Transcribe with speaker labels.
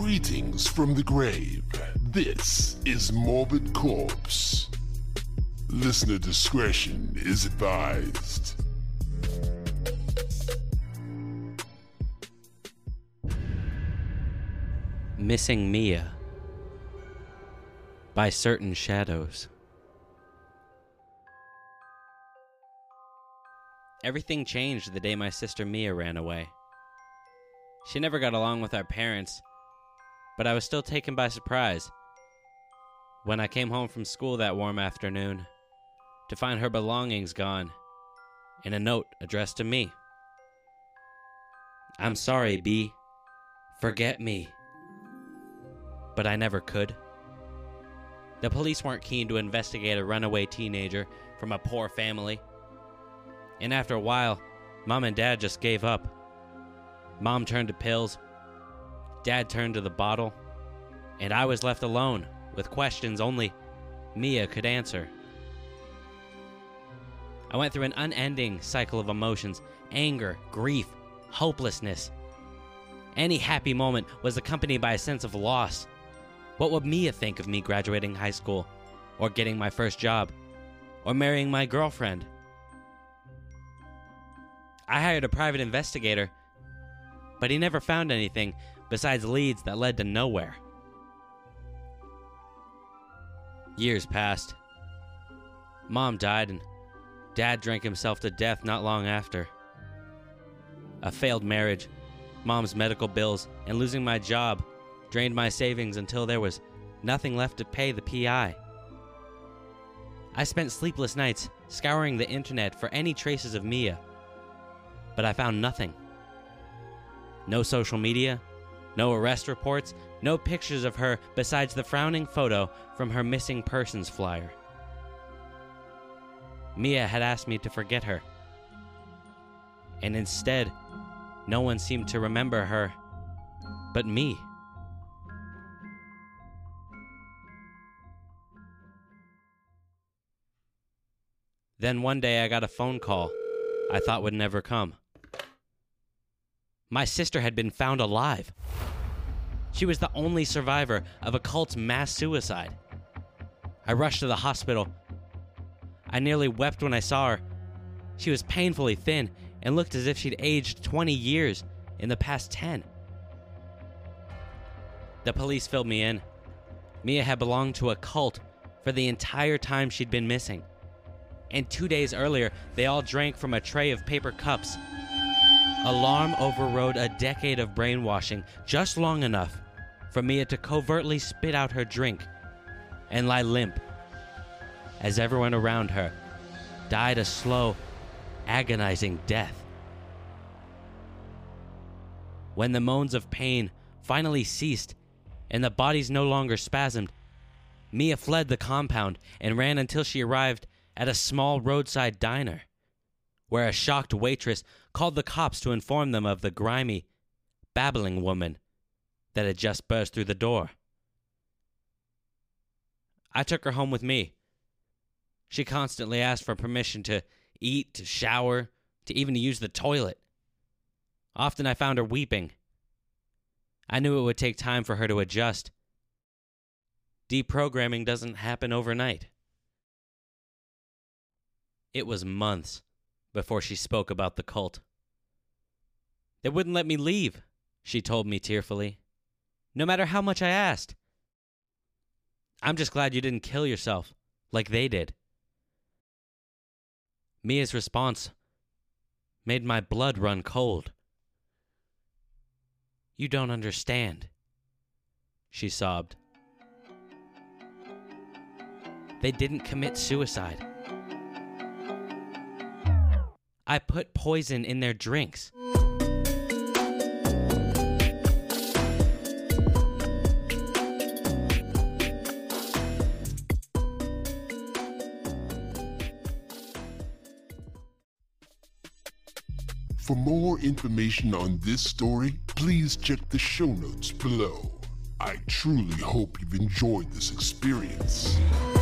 Speaker 1: Greetings from the grave. This is Morbid Corpse. Listener discretion is advised.
Speaker 2: Missing Mia by Certain Shadows. Everything changed the day my sister Mia ran away. She never got along with our parents, but I was still taken by surprise when I came home from school that warm afternoon to find her belongings gone and a note addressed to me. "I'm sorry, B. Forget me." But I never could. The police weren't keen to investigate a runaway teenager from a poor family. And after a while, Mom and Dad just gave up. Mom turned to pills, Dad turned to the bottle, and I was left alone with questions only Mia could answer. I went through an unending cycle of emotions: anger, grief, hopelessness. Any happy moment was accompanied by a sense of loss. What would Mia think of me graduating high school, or getting my first job, or marrying my girlfriend? I hired a private investigator, but he never found anything besides leads that led to nowhere. Years passed. Mom died, and Dad drank himself to death not long after. A failed marriage, Mom's medical bills, and losing my job drained my savings until there was nothing left to pay the PI. I spent sleepless nights scouring the internet for any traces of Mia, but I found nothing. No social media, no arrest reports, no pictures of her besides the frowning photo from her missing persons flyer. Mia had asked me to forget her, and instead, no one seemed to remember her but me. Then one day I got a phone call I thought would never come. My sister had been found alive. She was the only survivor of a cult's mass suicide. I rushed to the hospital. I nearly wept when I saw her. She was painfully thin and looked as if she'd aged 20 years in the past 10. The police filled me in. Mia had belonged to a cult for the entire time she'd been missing. And 2 days earlier, they all drank from a tray of paper cups. Alarm overrode a decade of brainwashing just long enough for Mia to covertly spit out her drink and lie limp as everyone around her died a slow, agonizing death. When the moans of pain finally ceased and the bodies no longer spasmed, Mia fled the compound and ran until she arrived at a small roadside diner, where a shocked waitress called the cops to inform them of the grimy, babbling woman that had just burst through the door. I took her home with me. She constantly asked for permission to eat, to shower, to even use the toilet. Often I found her weeping. I knew it would take time for her to adjust. Deprogramming doesn't happen overnight. It was months before she spoke about the cult. "They wouldn't let me leave," she told me tearfully, "no matter how much I asked. I'm just glad you didn't kill yourself like they did." Mia's response made my blood run cold. "You don't understand," she sobbed. "They didn't commit suicide. I put poison in their drinks."
Speaker 1: For more information on this story, please check the show notes below. I truly hope you've enjoyed this experience.